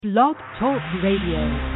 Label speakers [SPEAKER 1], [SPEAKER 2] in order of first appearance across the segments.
[SPEAKER 1] Blog Talk Radio.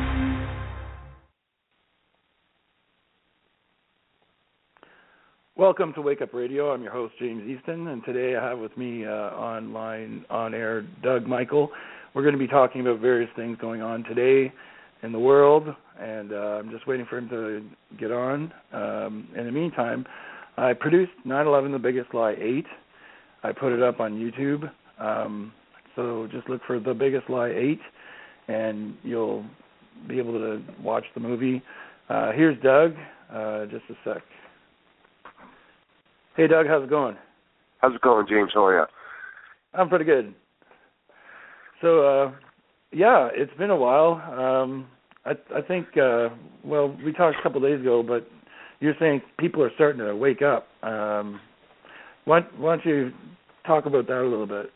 [SPEAKER 2] Welcome to Wake Up Radio. I'm your host, James Easton, and today I have with me on air, Doug Michael. We're going to be talking about various things going on today in the world, and I'm just waiting for him to get on. In the meantime, I produced 9/11 The Biggest Lie 8. I put it up on YouTube, so just look for The Biggest Lie 8, and you'll be able to watch the movie. Here's Doug. Just a sec. Hey, Doug, how's it going?
[SPEAKER 3] How's it going, James? How are you?
[SPEAKER 2] I'm pretty good. So, yeah, it's been a while. I think, we talked a couple of days ago, but you're saying people are starting to wake up. Why don't you talk about that a little bit?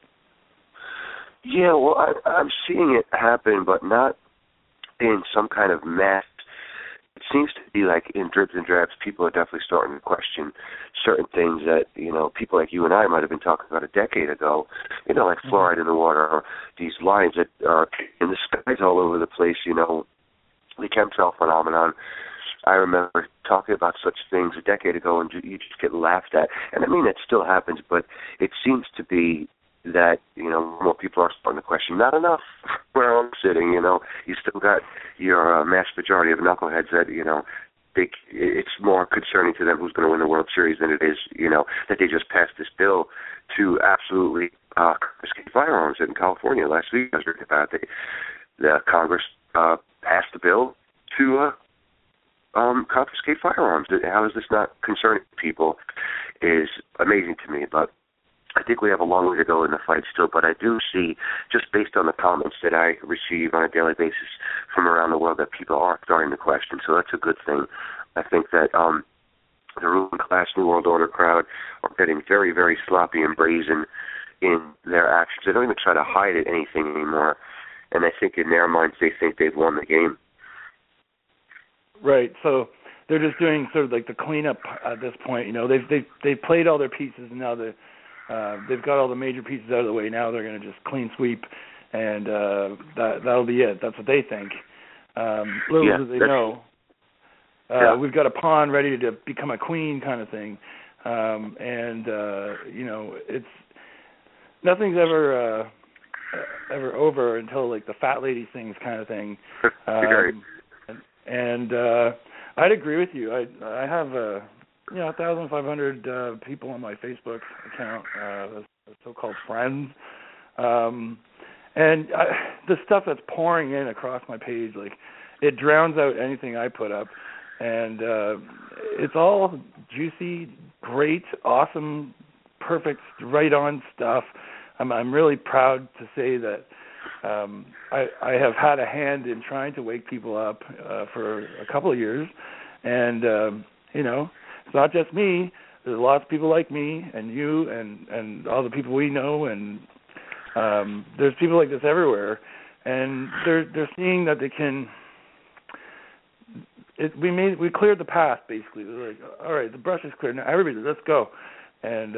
[SPEAKER 3] Yeah, well, I'm seeing it happen, but not in some kind of mass. It seems to be like in dribs and drabs, people are definitely starting to question certain things that, people like you and I might have been talking about a decade ago, like fluoride in the water, or these lines that are in the skies all over the place, the chemtrail phenomenon. I remember talking about such things a decade ago, and you just get laughed at. And I mean, it still happens, but it seems to be that, more people are starting to question. Not enough where I'm sitting, You still got your mass majority of knuckleheads that, it's more concerning to them who's going to win the World Series than it is, that they just passed this bill to absolutely confiscate firearms in California. Last week I was reading about it. The Congress passed the bill to confiscate firearms. How is this not concerning people is amazing to me, but I think we have a long way to go in the fight still, but I do see, just based on the comments that I receive on a daily basis from around the world, that people are starting to question, so that's a good thing. I think that the ruling class, New World Order crowd are getting very, very sloppy and brazen in their actions. They don't even try to hide anything anymore, and I think in their minds they think they've won the game.
[SPEAKER 2] Right, so they're just doing sort of like the cleanup at this point. They've played all their pieces, and now they've got all the major pieces out of the way. Now they're going to just clean sweep, and that'll be it. That's what they think. Little do they know, we've got a pawn ready to become a queen kind of thing. It's nothing's ever over until like the fat lady sings kind of thing. I'd agree with you. I have 1,500 people on my Facebook account, the so-called friends, and the stuff that's pouring in across my page, like it drowns out anything I put up, and it's all juicy, great, awesome, perfect, right-on stuff. I'm really proud to say that I have had a hand in trying to wake people up for a couple of years, and it's not just me. There's lots of people like me and you and all the people we know, and there's people like this everywhere, and they're seeing that they can. We cleared the path basically. We're like, all right, the brush is clear now. Everybody, let's go. And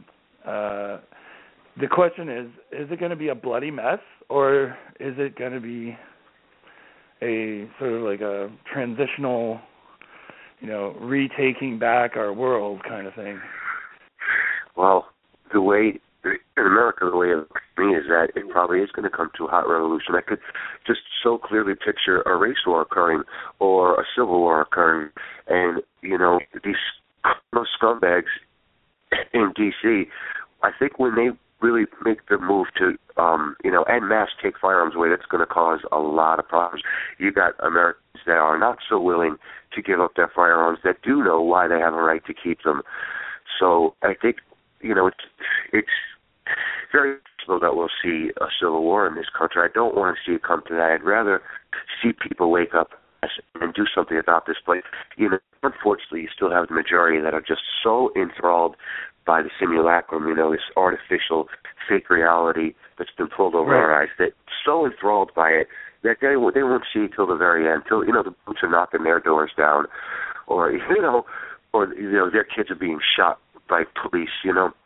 [SPEAKER 2] the question is it going to be a bloody mess, or is it going to be a sort of like a transitional, retaking back our world kind of thing?
[SPEAKER 3] Well, the way in America, the way it looks to me is that it probably is going to come to a hot revolution. I could just so clearly picture a race war occurring or a civil war occurring, and these scumbags in D.C., I think when they really make the move to, en masse take firearms away, that's going to cause a lot of problems. You got Americans that are not so willing to give up their firearms, that do know why they have a right to keep them. So I think, it's very possible that we'll see a civil war in this country. I don't want to see it come to that. I'd rather see people wake up and do something about this. But, unfortunately, you still have the majority that are just so enthralled by the simulacrum, this artificial fake reality that's been pulled over our eyes, that so enthralled by it that they won't see till the very end, till, the boots are knocking their doors down, or, their kids are being shot by police,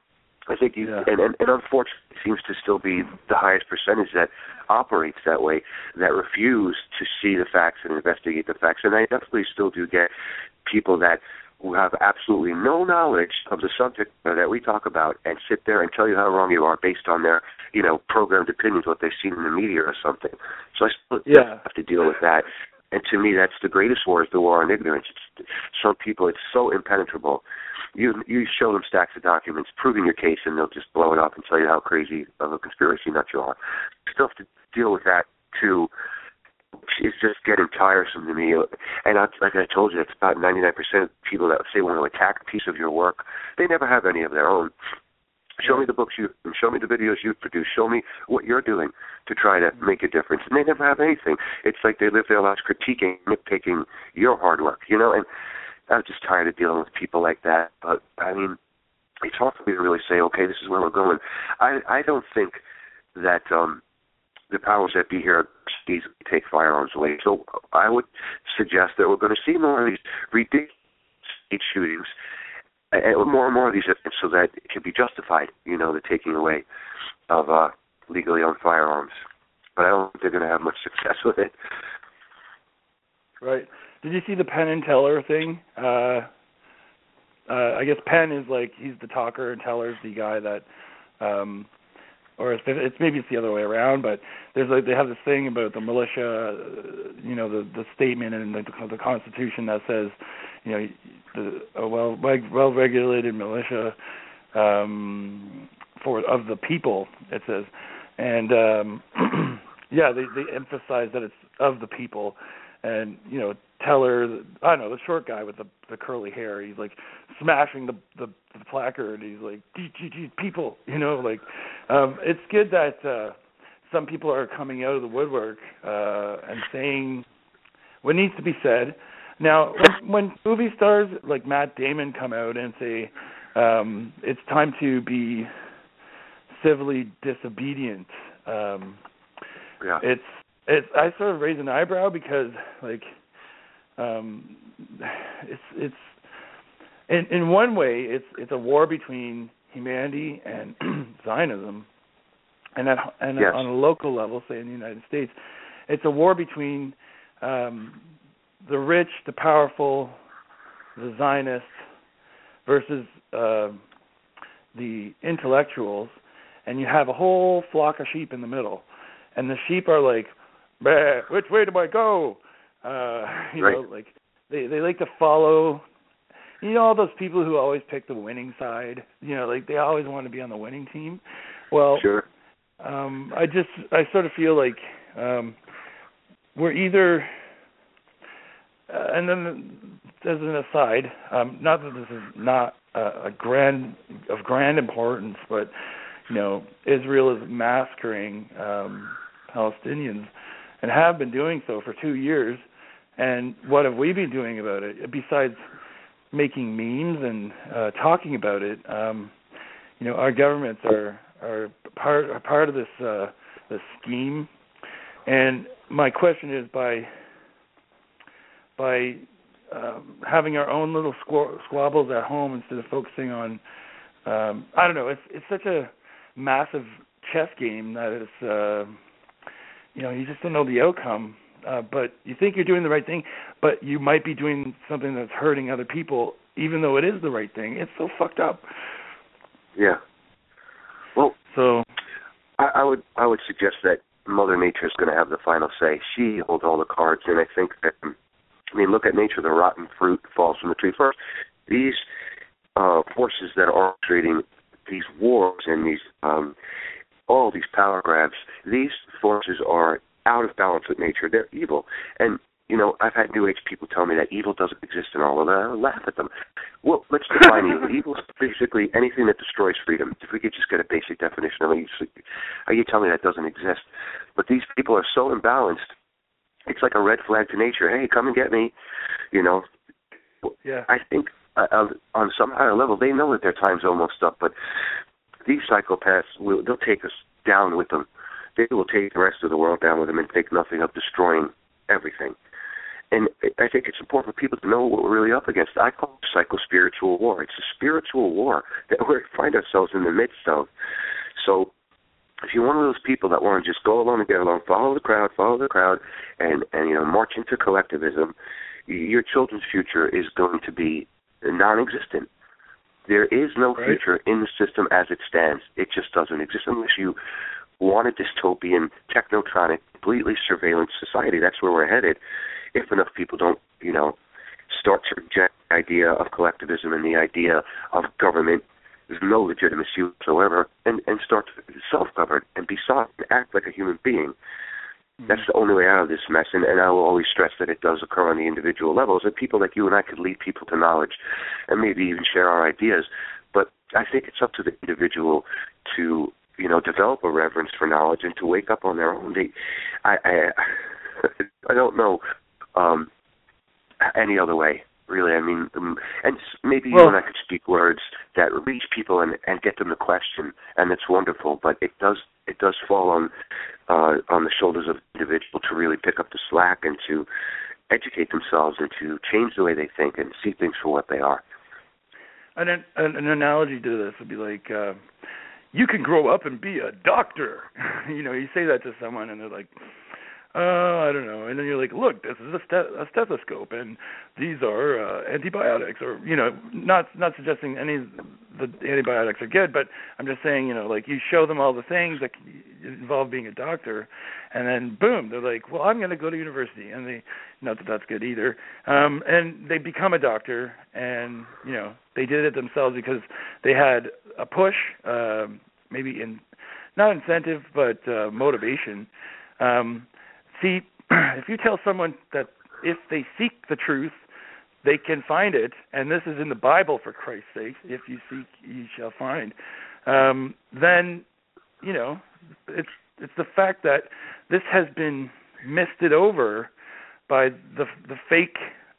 [SPEAKER 3] I think and unfortunately, it seems to still be the highest percentage that operates that way, that refuse to see the facts and investigate the facts. And I definitely still do get people that who have absolutely no knowledge of the subject that we talk about and sit there and tell you how wrong you are based on their, programmed opinions, what they've seen in the media or something. So I still have to deal with that. And to me, that's the greatest war, is the war on ignorance. Some people, it's so impenetrable. You show them stacks of documents proving your case, and they'll just blow it up and tell you how crazy of a conspiracy nut you are. You still have to deal with that, too. It's just getting tiresome to me. And like I told you, it's about 99% of people that say want to attack a piece of your work. They never have any of their own. Show me the books show me the videos you've produced. Show me what you're doing to try to make a difference. And they never have anything. It's like they live their lives critiquing, nitpicking your hard work, and I'm just tired of dealing with people like that. But, I mean, it's hard for me to really say, okay, this is where we're going. I don't think that the powers that be here easily take firearms away. So I would suggest that we're going to see more of these ridiculous shootings, and more and more of these, so that it can be justified, the taking away of legally owned firearms. But I don't think they're going to have much success with it.
[SPEAKER 2] Right. Did you see the Penn and Teller thing? I guess Penn is he's the talker, and Teller's the guy that, or it's maybe it's the other way around, but there's they have this thing about the militia, the statement in the Constitution that says, a well-regulated militia of the people, it says, and they emphasize that it's of the people, and Teller, I don't know, the short guy with the curly hair, he's smashing the placard. He's like, people, it's good that some people are coming out of the woodwork and saying what needs to be said. Now, when movie stars like Matt Damon come out and say it's time to be civilly disobedient, it's I sort of raise an eyebrow because it's in one way it's a war between humanity and Zionism, and on a local level, say in the United States, it's a war between the rich, the powerful, the Zionists versus the intellectuals, and you have a whole flock of sheep in the middle, and the sheep are like, which way do I go? They like to follow, all those people who always pick the winning side, they always want to be on the winning team. Well,
[SPEAKER 3] sure.
[SPEAKER 2] I sort of feel like we're either, and then as an aside, not that this is not of grand importance, but Israel is massacring Palestinians and have been doing so for 2 years. And what have we been doing about it besides making memes and talking about it? Our governments are part of this scheme. And my question is, by having our own little squabbles at home instead of focusing on, I don't know, it's such a massive chess game that it's, you just don't know the outcome. But you think you're doing the right thing, but you might be doing something that's hurting other people, even though it is the right thing. It's so fucked up.
[SPEAKER 3] Yeah. Well,
[SPEAKER 2] so
[SPEAKER 3] I would suggest that Mother Nature is going to have the final say. She holds all the cards, and I think that, look at nature. The rotten fruit falls from the tree first. These forces that are orchestrating these wars and these all these power grabs, these forces are out of balance with nature. They're evil. And, I've had New Age people tell me that evil doesn't exist in all of that. I laugh at them. Well, let's define evil. Evil is basically anything that destroys freedom. If we could just get a basic definition of it, you tell me that doesn't exist. But these people are so imbalanced, it's like a red flag to nature. Hey, come and get me.
[SPEAKER 2] Yeah.
[SPEAKER 3] I think on some higher level, they know that their time's almost up, but these psychopaths, they'll take us down with them. They will take the rest of the world down with them and think nothing of destroying everything. And I think it's important for people to know what we're really up against. I call it psycho-spiritual war. It's a spiritual war that we find ourselves in the midst of. So if you're one of those people that want to just go along and get along, follow the crowd, and march into collectivism, your children's future is going to be non-existent. There is no future in the system as it stands. It just doesn't exist unless you want a dystopian, technotronic, completely surveillance society. That's where we're headed. If enough people don't, start to reject the idea of collectivism and the idea of government, there's no legitimacy whatsoever, and start to self-govern and be soft and act like a human being. Mm-hmm. That's the only way out of this mess, and I will always stress that it does occur on the individual levels, that people like you and I could lead people to knowledge and maybe even share our ideas, but I think it's up to the individual to, develop a reverence for knowledge and to wake up on their own. I don't know any other way, really. I mean, and maybe you and I could speak words that reach people and get them to question, and it's wonderful. But it does fall on the shoulders of the individual to really pick up the slack and to educate themselves and to change the way they think and see things for what they are.
[SPEAKER 2] An analogy to this would be like, you can grow up and be a doctor. You say that to someone, and they're like, I don't know. And then you're like, look, this is a stethoscope, and these are antibiotics, or, not suggesting any of the antibiotics are good, but I'm just saying, you show them all the things that involve being a doctor, and then, boom, they're like, well, I'm going to go to university, and not that that's good either, and they become a doctor, and, they did it themselves because they had a push, maybe not incentive, but motivation. See, if you tell someone that if they seek the truth, they can find it, and this is in the Bible, for Christ's sake, if you seek, you shall find, then, it's the fact that this has been misted over by the fake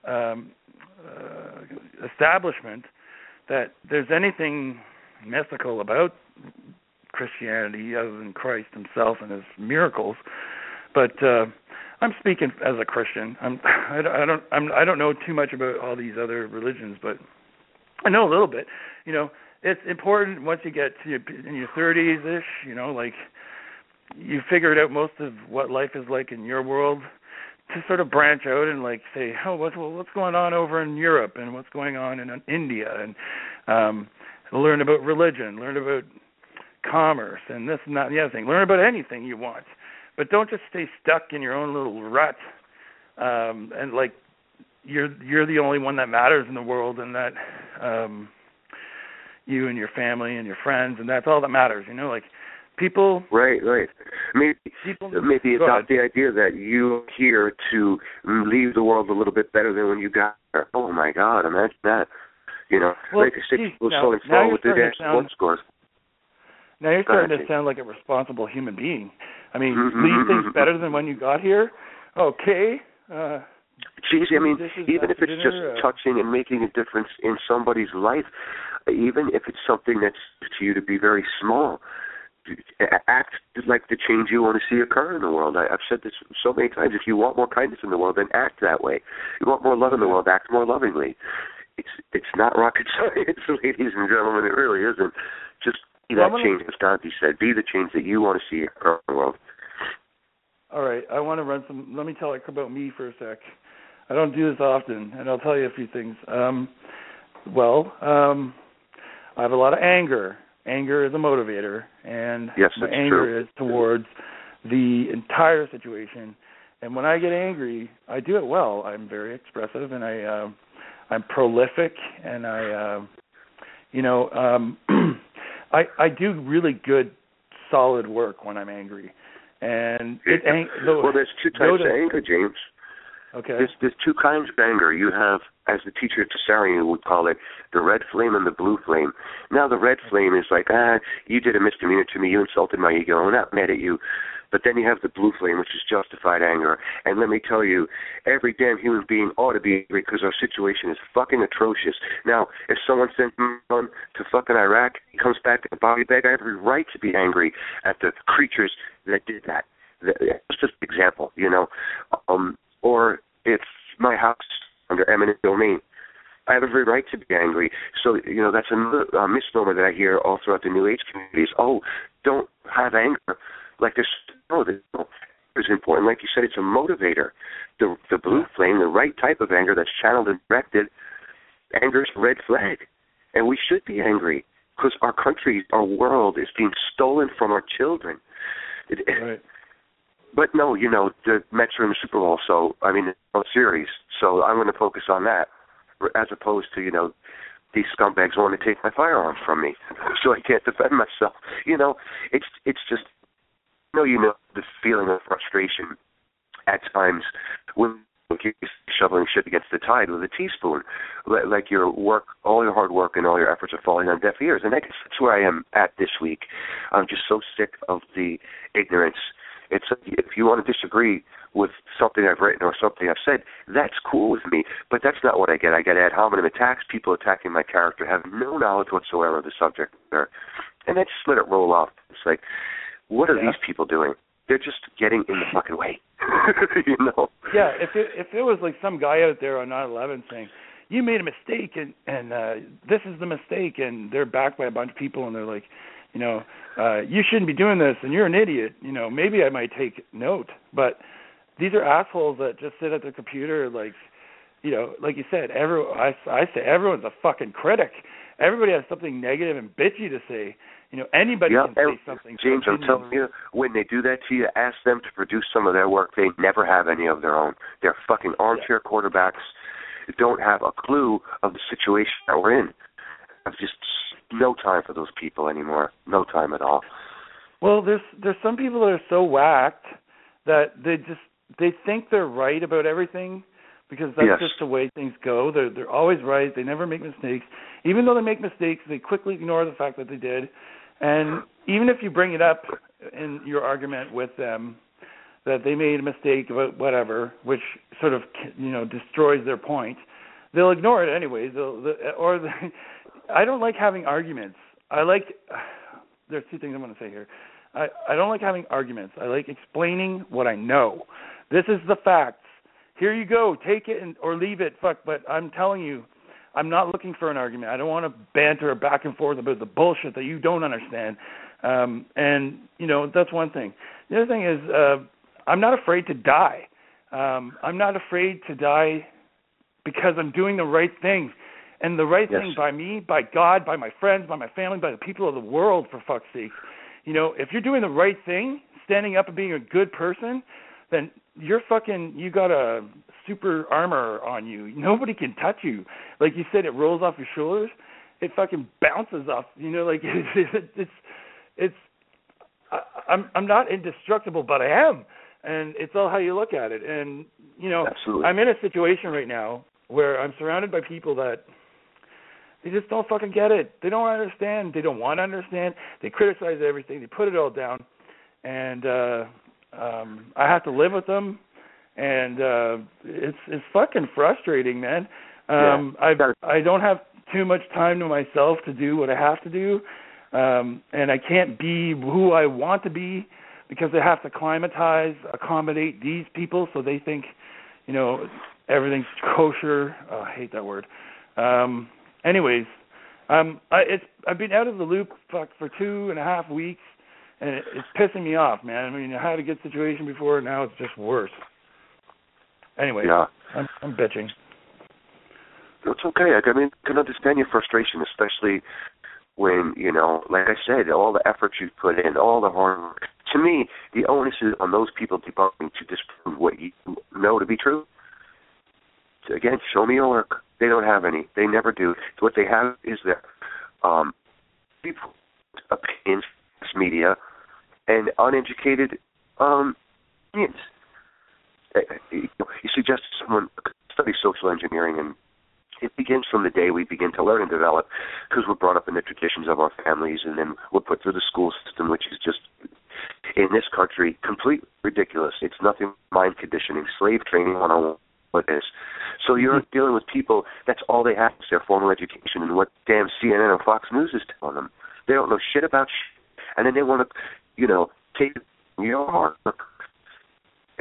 [SPEAKER 2] establishment, that there's anything mythical about Christianity other than Christ himself and his miracles. But I'm speaking as a Christian. I don't know too much about all these other religions, but I know a little bit. It's important once you get to in your 30s-ish. You figured out most of what life is like in your world, to sort of branch out and say, what's going on over in Europe and what's going on in India, and learn about religion, learn about commerce, and this and that and the other thing. Learn about anything you want. But don't just stay stuck in your own little rut, and you're the only one that matters in the world, and that you and your family and your friends, and that's all that matters. People. Right.
[SPEAKER 3] Maybe adopt the idea that you're here to leave the world a little bit better than when you got there. Oh my God, imagine that. Like I said, people so enthralled with their sports scores.
[SPEAKER 2] Now you're starting to sound like a responsible human being. I mean, leave things better than when you got here? Okay.
[SPEAKER 3] Geez, I mean, even if it's just touching and making a difference in somebody's life, even if it's something that's to you to be very small, act like the change you want to see occur in the world. I've said this so many times. If you want more kindness in the world, then act that way. You want more love in the world, act more lovingly. It's not rocket science, ladies and gentlemen. It really isn't. Just be that change, as Gandhi said. Be the change that you want to see occur in the world.
[SPEAKER 2] All right. I want to run some. Let me tell you about me for a sec. I don't do this often, and I'll tell you a few things. I have a lot of anger. Anger is a motivator, and my anger is towards the entire situation. And when I get angry, I do it well. I'm very expressive, and I'm prolific, and I do really good, solid work when I'm angry. And
[SPEAKER 3] there's two types of anger, James.
[SPEAKER 2] Okay.
[SPEAKER 3] There's two kinds of anger. You have, as the teacher at Tessarian would call it, the red flame and the blue flame. Now the red flame is like, you did a misdemeanor to me, you insulted my ego, I'm not mad at you. But then you have the blue flame, which is justified anger. And let me tell you, every damn human being ought to be angry because our situation is fucking atrocious. Now, if someone sent me on to fucking Iraq, he comes back in a body bag, I have every right to be angry at the creatures that did that. That's just an example, Or if, my house under eminent domain. I have every right to be angry. So, that's another misnomer that I hear all throughout the New Age communities. Oh, don't have anger. Like anger is important. Like you said, it's a motivator. The blue flame, the right type of anger that's channeled and directed, anger is a red flag. And we should be angry because our country, our world is being stolen from our children.
[SPEAKER 2] Right.
[SPEAKER 3] But no, the Mets are in the Super Bowl, so, World Series. So I'm going to focus on that, as opposed to, these scumbags want to take my firearms from me, so I can't defend myself. It's just, the feeling of frustration at times when you're shoveling shit against the tide with a teaspoon, like your work, all your hard work and all your efforts are falling on deaf ears. And I guess that's where I am at this week. I'm just so sick of the ignorance. It's if you want to disagree with something I've written or something I've said, that's cool with me. But that's not what I get. I get ad hominem attacks, people attacking my character, have no knowledge whatsoever of the subject matter, and I just let it roll off. It's like, what are these people doing? They're just getting in the fucking way.
[SPEAKER 2] Yeah, if it was like some guy out there on 9/11 saying, you made a mistake and this is the mistake, and they're backed by a bunch of people and they're like, you shouldn't be doing this and you're an idiot, maybe I might take note. But these are assholes that just sit at their computer like you said, I say everyone's a fucking critic. Everybody has something negative and bitchy to say. Anybody can say something.
[SPEAKER 3] James, I'm telling you, when they do that to you, ask them to produce some of their work. They never have any of their own. They're fucking armchair quarterbacks who don't have a clue of the situation that we're in. I've just no time for those people anymore. No time at all.
[SPEAKER 2] Well, there's some people that are so whacked that they think they're right about everything because that's just the way things go. They're always right. They never make mistakes. Even though they make mistakes, they quickly ignore the fact that they did. And even if you bring it up in your argument with them that they made a mistake about whatever, which sort of destroys their point, they'll ignore it anyways. I don't like having arguments. There's two things I'm going to say here. I don't like having arguments. I like explaining what I know. This is the facts. Here you go. Take it or leave it. But I'm telling you, I'm not looking for an argument. I don't want to banter back and forth about the bullshit that you don't understand. And that's one thing. The other thing is I'm not afraid to die. I'm not afraid to die because I'm doing the right thing. And the right thing by me, by God, by my friends, by my family, by the people of the world, for fuck's sake. If you're doing the right thing, standing up and being a good person, then you got a super armor on you. Nobody can touch you. Like you said, it rolls off your shoulders. It fucking bounces off. I'm not indestructible, but I am. And it's all how you look at it. And,
[SPEAKER 3] Absolutely.
[SPEAKER 2] I'm in a situation right now where I'm surrounded by people that they just don't fucking get it. They don't understand. They don't want to understand. They criticize everything. They put it all down. And I have to live with them. And it's fucking frustrating, man. I don't have too much time to myself to do what I have to do. And I can't be who I want to be because I have to accommodate these people so they think, everything's kosher. Oh, I hate that word. Anyways, I've been out of the loop for 2.5 weeks, and it's pissing me off, man. I had a good situation before, and now it's just worse. Anyway, I'm bitching.
[SPEAKER 3] It's okay. I can understand your frustration, especially when, like I said, all the effort you've put in, all the hard work. To me, the onus is on those people debunking to disprove what you know to be true. So again, show me your work. They don't have any. They never do. So what they have is their people, opinions, media, and uneducated opinions. You suggest someone study social engineering, and it begins from the day we begin to learn and develop, because we're brought up in the traditions of our families, and then we're put through the school system, which is just, in this country, completely ridiculous. It's nothing mind conditioning, slave training 101. What is. So you're dealing with people, that's all they have is their formal education and what damn CNN or Fox News is telling them. They don't know shit about shit. And then they want to, take your hard work.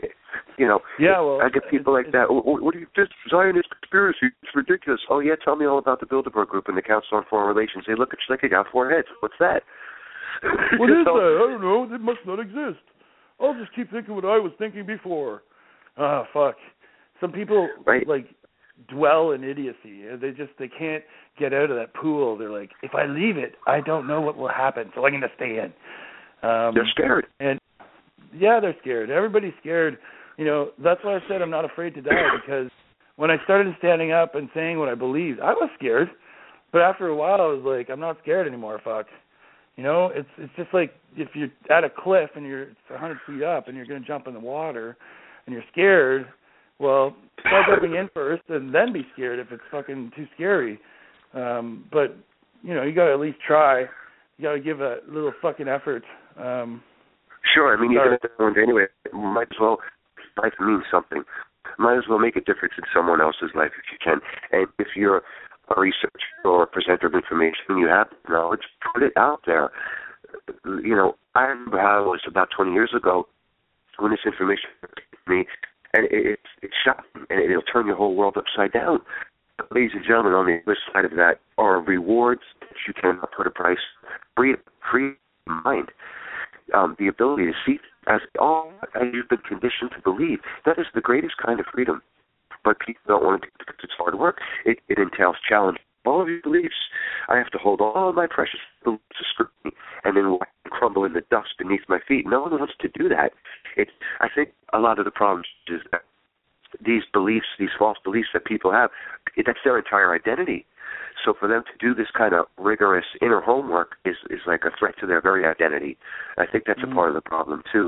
[SPEAKER 3] You know,
[SPEAKER 2] yeah, well,
[SPEAKER 3] I get people like that. What do you, this Zionist conspiracy? It's ridiculous. Oh, yeah, tell me all about the Bilderberg Group and the Council on Foreign Relations. They look at you like you got 4 heads. What's that?
[SPEAKER 2] What is that? I don't know. It must not exist. I'll just keep thinking what I was thinking before. Ah, fuck. Some people, like, dwell in idiocy. They can't get out of that pool. They're like, if I leave it, I don't know what will happen, so I'm going to stay in.
[SPEAKER 3] They're scared.
[SPEAKER 2] And, yeah, they're scared. Everybody's scared. You know, that's why I said I'm not afraid to die, because when I started standing up and saying what I believed, I was scared. But after a while, I was like, I'm not scared anymore, fuck. You know, it's just like if you're at a cliff and it's 100 feet up and you're going to jump in the water and you're scared, well, start jumping in first and then be scared if it's fucking too scary. But, you know, you got to at least try. You got to give a little fucking effort.
[SPEAKER 3] Sure. I mean, you're going to do it anyway. Might as well, life means something. Might as well make a difference in someone else's life if you can. And if you're a researcher or a presenter of information, you have knowledge, put it out there. You know, I remember how it was about 20 years ago when this information came to me, and it's shocking, and it'll turn your whole world upside down. Ladies and gentlemen, on the other side of that are rewards that you cannot put a price. Free mind, the ability to see as you've been conditioned to believe. That is the greatest kind of freedom. But people don't want to do it because it's hard work. It entails challenge. All of your beliefs, I have to hold all of my precious beliefs to scrutiny and then crumble in the dust beneath my feet. No one wants to do that. I think a lot of the problem is that these beliefs, these false beliefs that people have, that's their entire identity. So for them to do this kind of rigorous inner homework is like a threat to their very identity. I think that's a part of the problem, too.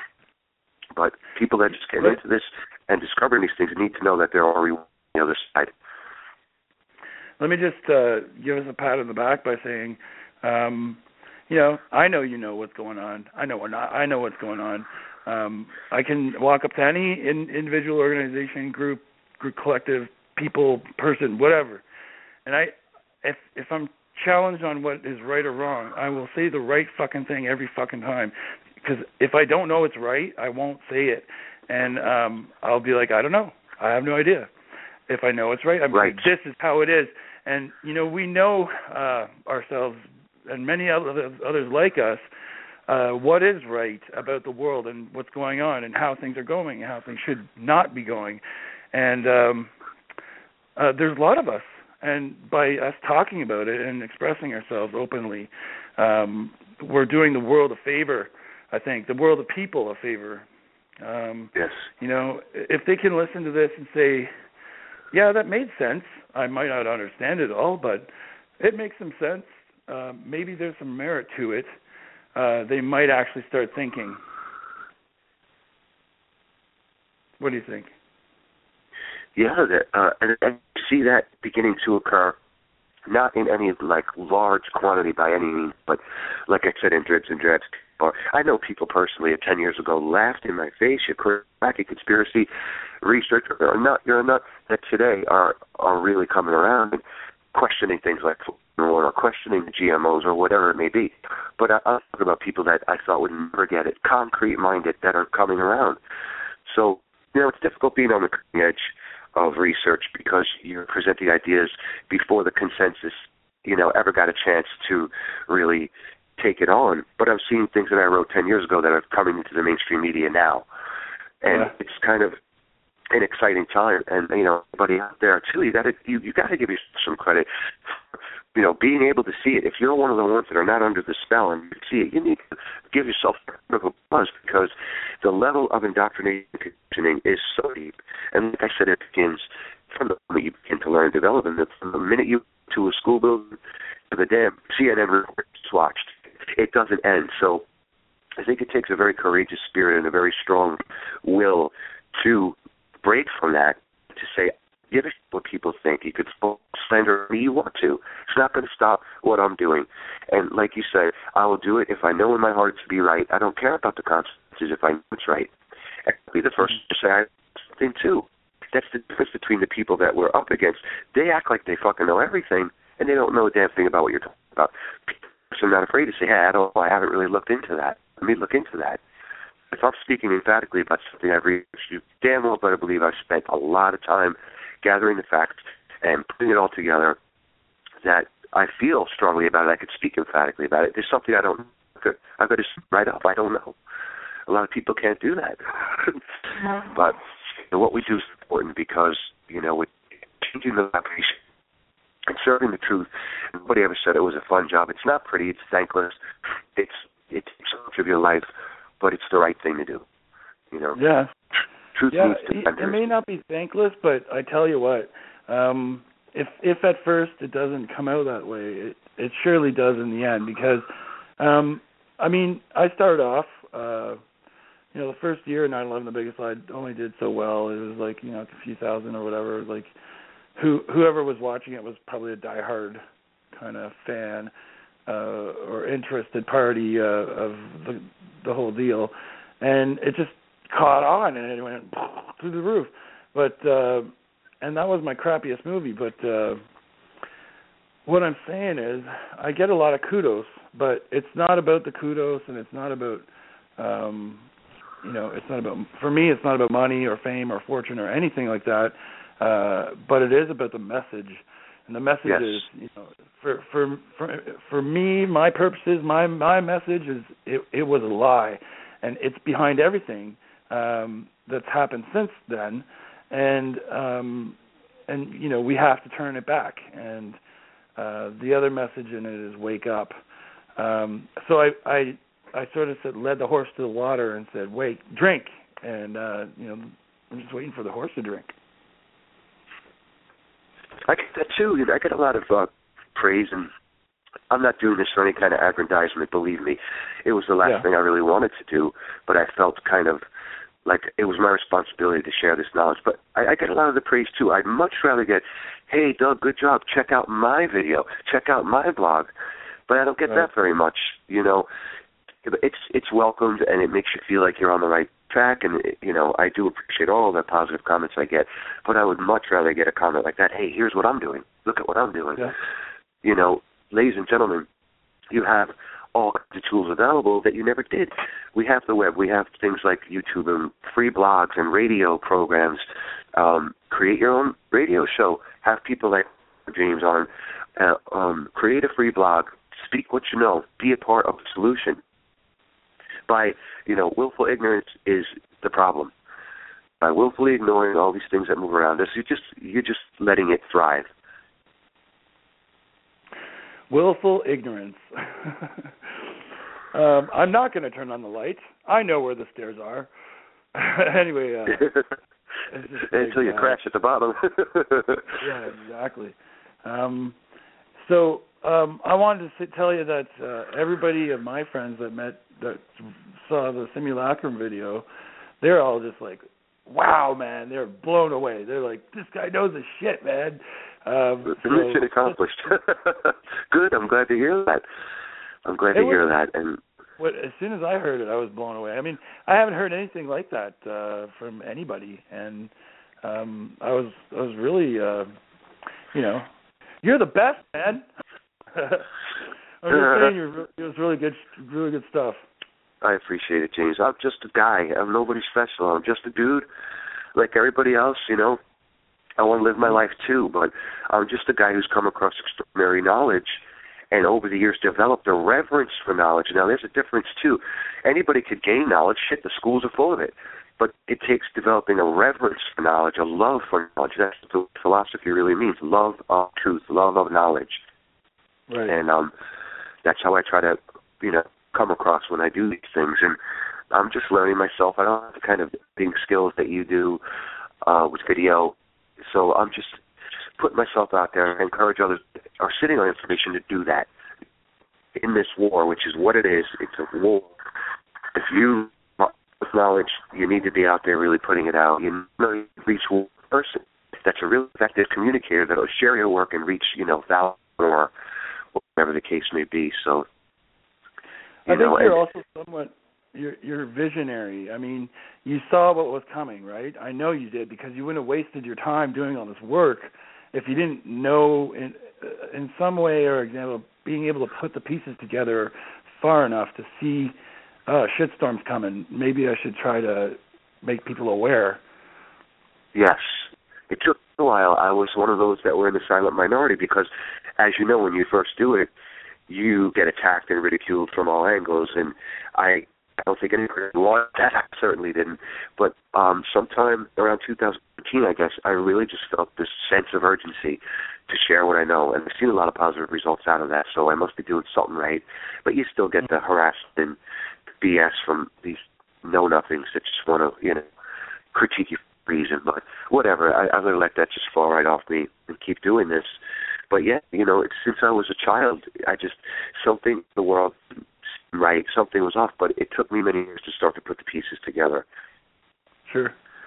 [SPEAKER 3] But people that just get into this and discovering these things need to know that there are on the other side.
[SPEAKER 2] Let me just give us a pat on the back by saying, you know what's going on. I know what's going on. I can walk up to any individual, organization, group, collective, people, person, whatever, and if I'm challenged on what is right or wrong, I will say the right fucking thing every fucking time. Because if I don't know it's right, I won't say it. And I'll be like, I don't know. I have no idea. If I know it's right, I'm like, this is how it is. And, you know, we know ourselves and many others like us what is right about the world and what's going on and how things are going and how things should not be going. And there's a lot of us. And by us talking about it and expressing ourselves openly, we're doing the world a favor. I think the world of people a favor.
[SPEAKER 3] Yes.
[SPEAKER 2] You know, if they can listen to this and say, yeah, that made sense. I might not understand it all, but it makes some sense. Maybe there's some merit to it. They might actually start thinking. What do you think?
[SPEAKER 3] Yeah, and I see that beginning to occur, not in any like large quantity by any means, but like I said, in dribs and drabs. I know people personally 10 years ago laughed in my face, you cracky conspiracy researcher you're a nut, that today are really coming around and questioning things like or questioning the GMOs or whatever it may be. But I'm talking about people that I thought would never get it, concrete-minded, that are coming around. So, you know, it's difficult being on the cutting edge of research because you're presenting ideas before the consensus, you know, ever got a chance to really take it on. But I'm seeing things that I wrote 10 years ago that are coming into the mainstream media now. And it's kind of an exciting time. And, you know, everybody out there, too, you got to give yourself some credit for, you know, being able to see it. If you're one of the ones that are not under the spell and you see it, you need to give yourself a buzz because the level of indoctrination and conditioning is so deep. And like I said, it begins from the moment you begin to learn and develop, and from the minute you to a school building to the damn CNN reports watched. It doesn't end. So I think it takes a very courageous spirit and a very strong will to break from that, to say, give a shit what people think. You could slander me you want to. It's not going to stop what I'm doing. And like you said, I will do it if I know in my heart to be right. I don't care about the consequences if I know it's right. I'll be the first to say I have something too. That's the difference between the people that we're up against. They act like they fucking know everything, and they don't know a damn thing about what you're talking about. People are not afraid to say, hey, I haven't really looked into that. Let me look into that. if I'm speaking emphatically about something I've researched, you damn well better believe I've spent a lot of time gathering the facts and putting it all together that I feel strongly about it. I could speak emphatically about it. There's something I don't know. I've got to write up. I don't know. A lot of people can't do that. But what we do is important because, with changing the vibration and serving the truth, nobody ever said it was a fun job. It's not pretty. It's thankless. It takes much of your life, but it's the right thing to do.
[SPEAKER 2] Yeah.
[SPEAKER 3] Truth needs to
[SPEAKER 2] it may not be thankless, but I tell you what, if at first it doesn't come out that way, it surely does in the end because, I started off, the first year 9/11, The Biggest Lie, only did so well. It was like, a few thousand or whatever. Like, whoever was watching it was probably a diehard kind of fan or interested party of the whole deal, and it just caught on and it went through the roof. But and that was my crappiest movie. But what I'm saying is, I get a lot of kudos, but it's not about the kudos, and it's not about it's not about, for me, it's not about money or fame or fortune or anything like that, but it is about the message. And the message is, for me, my purposes, my message is it was a lie, and it's behind everything that's happened since then, and we have to turn it back. And the other message in it is wake up. So I sort of led the horse to the water and said, wait, drink. And, I'm just waiting for the horse to drink.
[SPEAKER 3] I get that too. I get a lot of praise, and I'm not doing this for any kind of aggrandizement, believe me. It was the last thing I really wanted to do, but I felt kind of like it was my responsibility to share this knowledge. But I get a lot of the praise too. I'd much rather get, hey, Doug, good job. Check out my video. Check out my blog. But I don't get that very much, It's welcomed, and it makes you feel like you're on the right track, and, I do appreciate all of the positive comments I get, but I would much rather get a comment like that, hey, here's what I'm doing. Look at what I'm doing. Yeah. Ladies and gentlemen, you have all kinds of tools available that you never did. We have the web. We have things like YouTube and free blogs and radio programs. Create your own radio show. Have people like James on. Create a free blog. Speak what you know. Be a part of the solution. By, willful ignorance is the problem. By willfully ignoring all these things that move around us, you're just letting it thrive.
[SPEAKER 2] Willful ignorance. I'm not going to turn on the lights. I know where the stairs are. Anyway.
[SPEAKER 3] Until you crash at the bottom.
[SPEAKER 2] Yeah, exactly. So I wanted to tell you that everybody of my friends that saw the simulacrum video, they're all just like, wow, man. They're blown away. They're like, this guy knows his shit, man.
[SPEAKER 3] Mission accomplished. Good. I'm glad to hear that. Hear that. And
[SPEAKER 2] as soon as I heard it, I was blown away. I mean, I haven't heard anything like that from anybody, and I was really, you're the best, man. I'm just saying, it was really good stuff.
[SPEAKER 3] I appreciate it, James. I'm just a guy. I'm nobody special. I'm just a dude like everybody else, I want to live my life too, but I'm just a guy who's come across extraordinary knowledge and over the years developed a reverence for knowledge. Now, there's a difference too. Anybody could gain knowledge. Shit, the schools are full of it. But it takes developing a reverence for knowledge, a love for knowledge. That's what philosophy really means, love of truth, love of knowledge.
[SPEAKER 2] Right.
[SPEAKER 3] And that's how I try to, come across when I do these things. And I'm just learning myself. I don't have the kind of editing skills that you do with video. So I'm just putting myself out there and encourage others who are sitting on information to do that. In this war, which is what it is, it's a war. If you with knowledge, you need to be out there really putting it out. You reach one person that's a really effective communicator that will share your work and reach, thousands or whatever the case may be. So
[SPEAKER 2] I think you're also somewhat you're visionary. I mean, you saw what was coming, right? I know you did, because you wouldn't have wasted your time doing all this work if you didn't know in some way or example being able to put the pieces together far enough to see shitstorm's coming. Maybe I should try to make people aware.
[SPEAKER 3] Yes. It took a while. I was one of those that were in the silent minority because, as you know, when you first do it, you get attacked and ridiculed from all angles, and I don't think anybody wanted that. I certainly didn't. But sometime around 2015, I guess, I really just felt this sense of urgency to share what I know, and I've seen a lot of positive results out of that, so I must be doing something right. But you still get the harassment and BS from these know-nothings that just want to, critique you for a reason. But whatever, I'm going to let that just fall right off me and keep doing this. But yeah, it's, since I was a child, something in the world right, something was off, but it took me many years to start to put the pieces together.
[SPEAKER 2] Sure.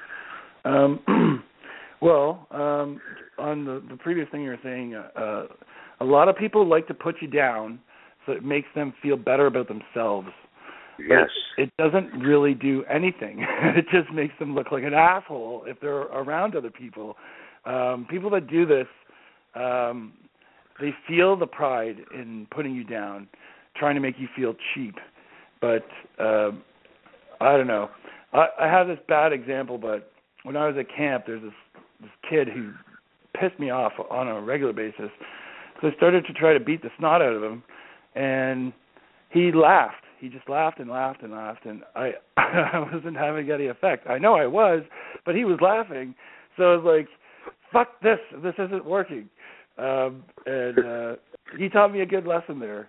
[SPEAKER 2] Well, on the previous thing you were saying, a lot of people like to put you down so it makes them feel better about themselves.
[SPEAKER 3] Yes.
[SPEAKER 2] But it doesn't really do anything. It just makes them look like an asshole if they're around other people. People that do this, they feel the pride in putting you down, trying to make you feel cheap. But I don't know. I have this bad example, but when I was at camp, there's this kid who pissed me off on a regular basis. So I started to try to beat the snot out of him, and he laughed. He just laughed and laughed and laughed, and I wasn't having any effect. I know I was, but he was laughing. So I was like, fuck this. This isn't working. And he taught me a good lesson there.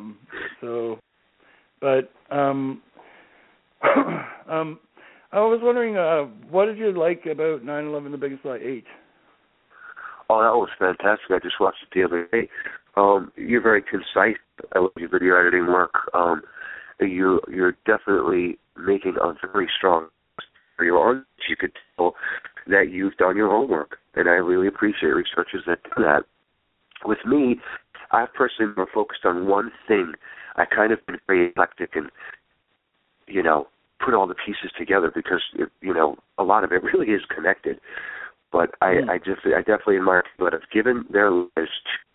[SPEAKER 2] I was wondering, what did you like about 9/11: The Biggest Lie 8?
[SPEAKER 3] Oh, that was fantastic. I just watched it the other day. You're very concise. I love your video editing work. You're definitely making a very strong for your audience. You could tell that you've done your homework, and I really appreciate researchers that do that. With me, I've personally been focused on one thing. I kind of been very eclectic and, put all the pieces together because, a lot of it really is connected. But I definitely admire people that have given their lives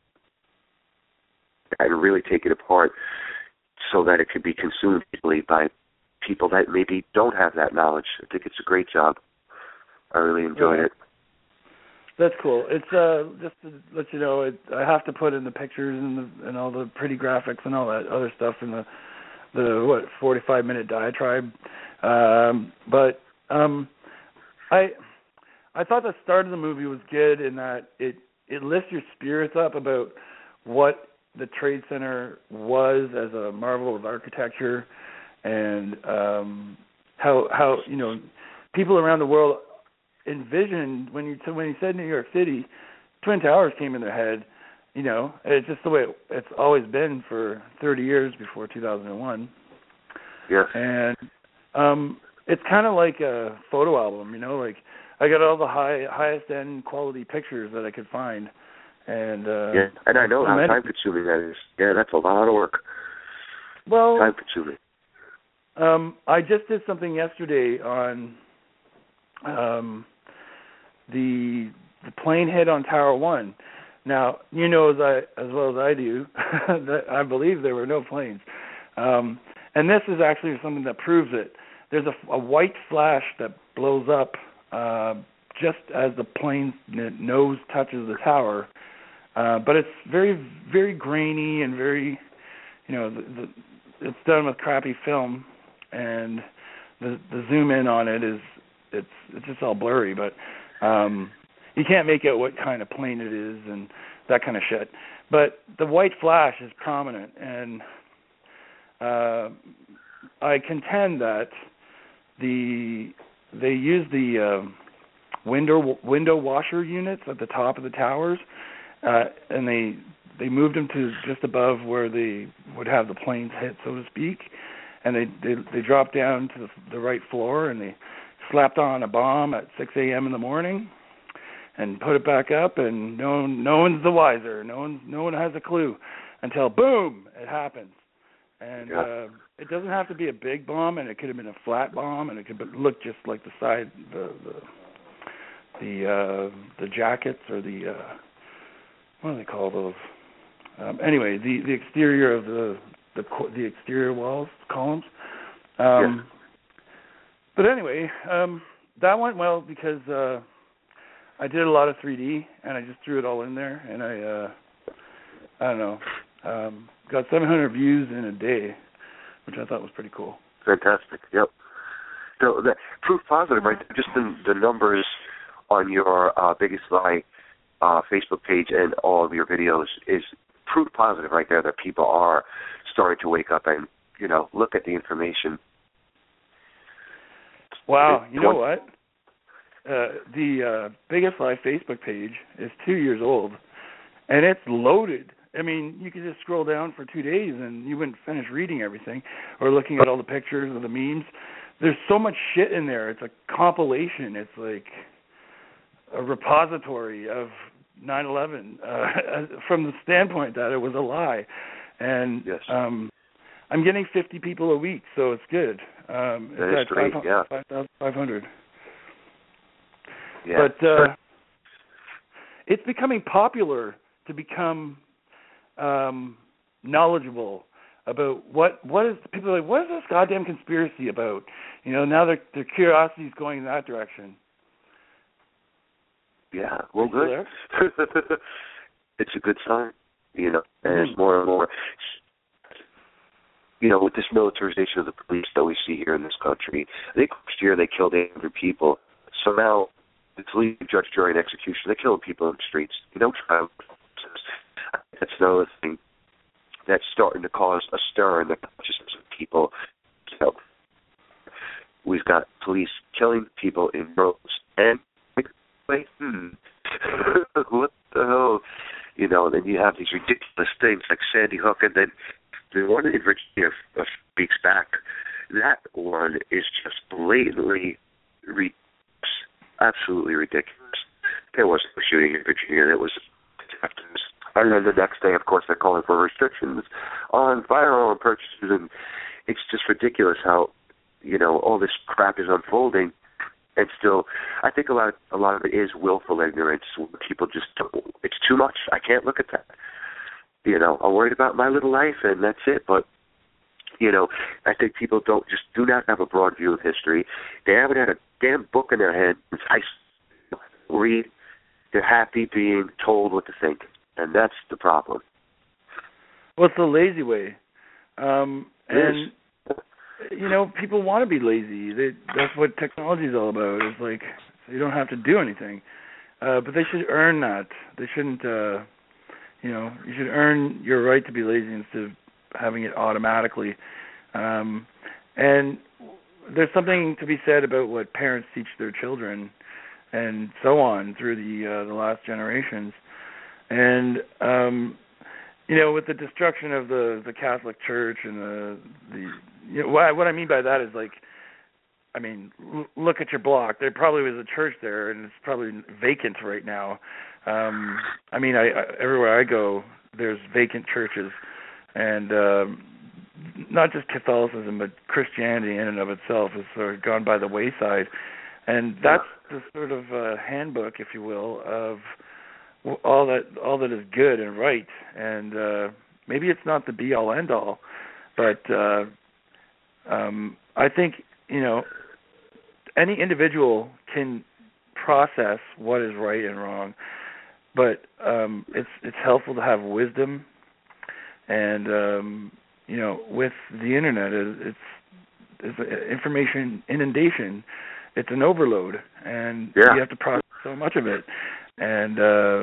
[SPEAKER 3] and really take it apart so that it could be consumed easily by people that maybe don't have that knowledge. I think it's a great job. I really enjoyed it.
[SPEAKER 2] That's cool. It's just to let you know, I have to put in the pictures and all the pretty graphics and all that other stuff in the 45-minute diatribe. But I thought the start of the movie was good in that it lifts your spirits up about what the Trade Center was as a marvel of architecture, and how people around the world envisioned when you said New York City, Twin Towers came in their head. It's just the way it's always been for 30 years before 2001.
[SPEAKER 3] Yes.
[SPEAKER 2] And it's kind of like a photo album, like I got all the highest end quality pictures that I could find. And
[SPEAKER 3] and I know how time consuming that is. Yeah, that's a lot of work.
[SPEAKER 2] Well,
[SPEAKER 3] time consuming.
[SPEAKER 2] I just did something yesterday on the plane hit on Tower 1. Now, as well as I do, that I believe there were no planes. And this is actually something that proves it. There's a white flash that blows up just as the plane's nose touches the tower. But it's very, very grainy and very, it's done with crappy film, and the zoom in on it it's just all blurry. But you can't make out what kind of plane it is and that kind of shit. But the white flash is prominent, and I contend that they use the window washer units at the top of the towers, and they moved them to just above where they would have the planes hit, so to speak, and they dropped down to the right floor, and they slapped on a bomb at 6 a.m. in the morning and put it back up, and no one's the wiser. No one has a clue until boom, it happens. And it doesn't have to be a big bomb, and it could have been a flat bomb, and it could look just like the side, the jackets, or the what do they call those? Anyway, the exterior of the exterior walls, columns. But anyway, that went well because I did a lot of 3D, and I just threw it all in there, and I don't know, got 700 views in a day, which I thought was pretty cool.
[SPEAKER 3] Fantastic. Yep. So that proof positive, right? Just the numbers on your Biggest Lie Facebook page and all of your videos is proof positive right there that people are starting to wake up and, look at the information.
[SPEAKER 2] Wow. You know what? The Biggest Lie Facebook page is 2 years old, and it's loaded. I mean, you could just scroll down for 2 days and you wouldn't finish reading everything or looking at all the pictures or the memes. There's so much shit in there. It's a compilation. It's like a repository of 9/11 from the standpoint that it was a lie. And
[SPEAKER 3] yes.
[SPEAKER 2] I'm getting 50 people a week, so it's good.
[SPEAKER 3] That is great,
[SPEAKER 2] 5,500.
[SPEAKER 3] Yeah.
[SPEAKER 2] But it's becoming popular to become knowledgeable about what is people are like, what is this goddamn conspiracy about? Now their curiosity is going in that direction.
[SPEAKER 3] Yeah, well, good. It's a good sign, and there's more and more. With this militarization of the police that we see here in this country, I think last year they killed 800 people. So now it's legal judge, jury, and execution. They're killing people in the streets. Trial. That's another thing that's starting to cause a stir in the consciousness of people. So we've got police killing people in droves, and what the hell? Then you have these ridiculous things like Sandy Hook, and then the one in Virginia a few weeks back. That one is just blatantly, absolutely ridiculous. There wasn't a shooting in Virginia. It was detectives. And then the next day, of course, they're calling for restrictions on firearm purchases, and it's just ridiculous how, all this crap is unfolding. And still, I think a lot of it is willful ignorance. People just it's too much. I can't look at that. I'm worried about my little life, and that's it. But, I think people do not have a broad view of history. They haven't had a damn book in their head since high school. Read. They're happy being told what to think, and that's the problem.
[SPEAKER 2] Well, it's the lazy way. And people want to be lazy. That's what technology is all about. It's like you don't have to do anything, but they should earn that. They shouldn't. You should earn your right to be lazy instead of having it automatically. And there's something to be said about what parents teach their children, and so on through the last generations. And with the destruction of the Catholic Church and what I mean by that is look at your block. There probably was a church there, and it's probably vacant right now. Everywhere I go, there's vacant churches, and not just Catholicism, but Christianity in and of itself has sort of gone by the wayside. And that's the sort of handbook, if you will, of all that is good and right. And maybe it's not the be-all, end-all, but I think, any individual can process what is right and wrong, but it's helpful to have wisdom. And, with the Internet, it's information inundation. It's an overload, and you have to process so much of it. And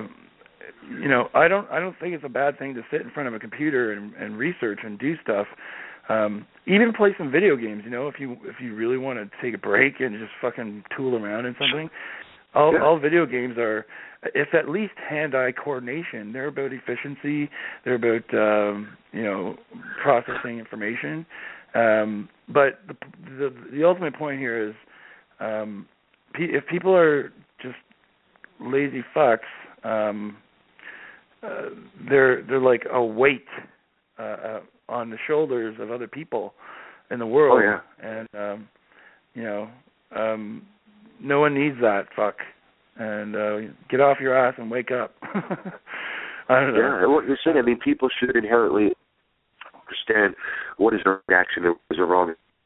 [SPEAKER 2] I don't think it's a bad thing to sit in front of a computer and research and do stuff. Even play some video games. If you really want to take a break and just fucking tool around in something. All video games are, it's at least hand-eye coordination. They're about efficiency. They're about processing information. But the ultimate point here is, if people are just lazy fucks, they're like a weight on the shoulders of other people in the world. And no one needs that fuck. And get off your ass and wake up. I don't know.
[SPEAKER 3] Yeah, what you're saying, people should inherently understand what is a reaction and what is a wrong.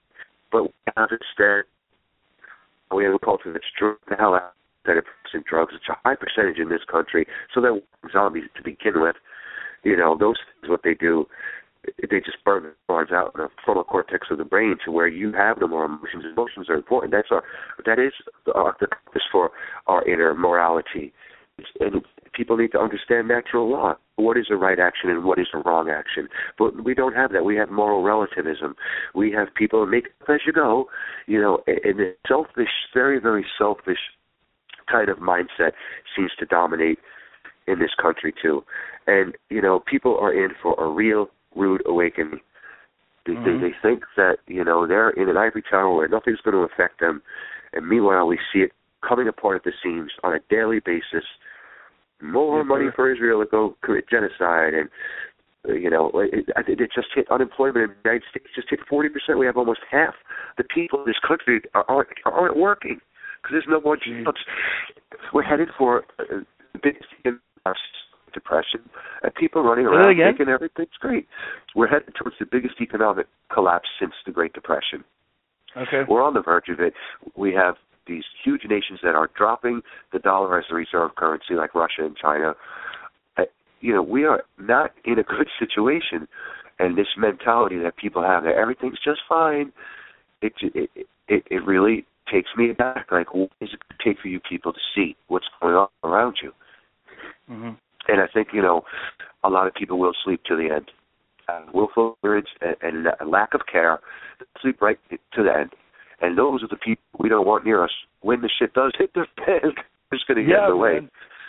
[SPEAKER 3] But we have instead, we have a culture that's drug the hell out that it's in drugs. It's a high percentage in this country, so they're zombies to begin with. You know, those things, what they do, they just burn the neurons out in the frontal cortex of the brain to where you have no more emotions. Emotions are important. That is the purpose for our inner morality. And people need to understand natural law. What is a right action and what is a wrong action? But we don't have that. We have moral relativism. We have people make it as you go, you know, and a selfish, very, very selfish kind of mindset seems to dominate in this country too. And, you know, people are in for a real rude awakening. They think that, you know, they're in an ivory tower where nothing's going to affect them. And meanwhile, we see it coming apart at the seams on a daily basis. More money for Israel to go commit genocide, and you know, it just hit unemployment in the United States. Just hit 40%. We have almost half the people in this country aren't working because there's no more jobs. We're headed for the biggest depression, and people running around thinking everything's great. We're headed towards the biggest economic collapse since the Great Depression.
[SPEAKER 2] Okay,
[SPEAKER 3] we're on the verge of it. We have these huge nations that are dropping the dollar as a reserve currency, like Russia and China. You know, we are not in a good situation, and this mentality that people have that everything's just fine, it really takes me back. Like, what does it take for you people to see what's going on around you?
[SPEAKER 2] Mm-hmm.
[SPEAKER 3] And I think, you know, a lot of people will sleep to the end. Willful ignorance and lack of care, sleep right to the end. And those are the people we don't want near us. When the shit does hit the fan, it's going to get in the way.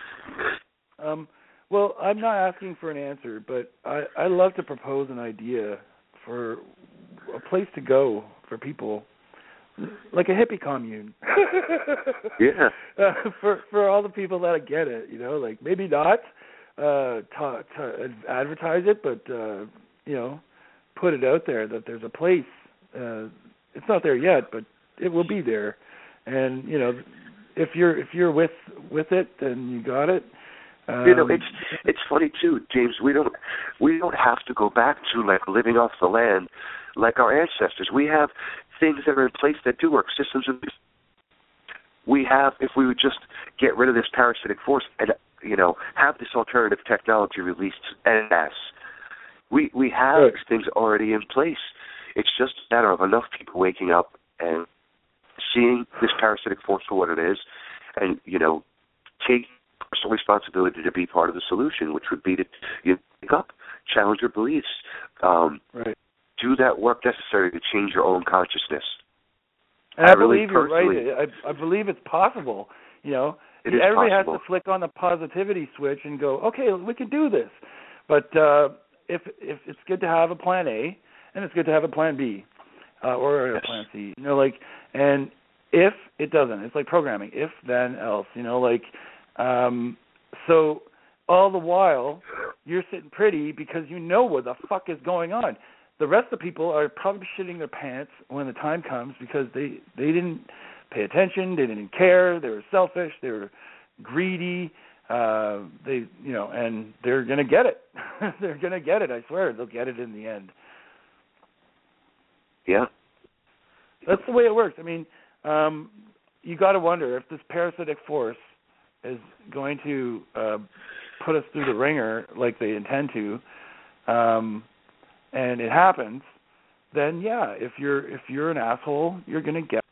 [SPEAKER 2] Well, I'm not asking for an answer, but I love to propose an idea for a place to go for people, like a hippie commune.
[SPEAKER 3] Yeah.
[SPEAKER 2] For all the people that get it, you know, like maybe not to advertise it, but you know, put it out there that there's a place. It's not there yet, but it will be there. And you know, if you're with it, then you got it.
[SPEAKER 3] You know, it's funny too, James. We don't have to go back to like living off the land like our ancestors. We have things that are in place that do work. Systems we have, if we would just get rid of this parasitic force and, you know, have this alternative technology released en masse. We have these things already in place. It's just a matter of enough people waking up and seeing this parasitic force for what it is, and, you know, take personal responsibility to be part of the solution, which would be to pick up, challenge your beliefs, do that work necessary to change your own consciousness.
[SPEAKER 2] And I believe you're right. I believe it's possible. You know, everybody has to flick on the positivity switch and go, okay, we can do this. But if it's good to have a plan A, and it's good to have a plan B or a plan C. You know, like, and if it doesn't, it's like programming. If, then, else. You know, like, so all the while you're sitting pretty because you know what the fuck is going on. The rest of the people are probably shitting their pants when the time comes because they didn't pay attention, they didn't care, they were selfish, they were greedy, and they're gonna get it. They're gonna get it. I swear, they'll get it in the end.
[SPEAKER 3] Yeah,
[SPEAKER 2] that's the way it works. I mean, you got to wonder if this parasitic force is going to put us through the ringer like they intend to. And it happens, then yeah, if you're an asshole, you're gonna get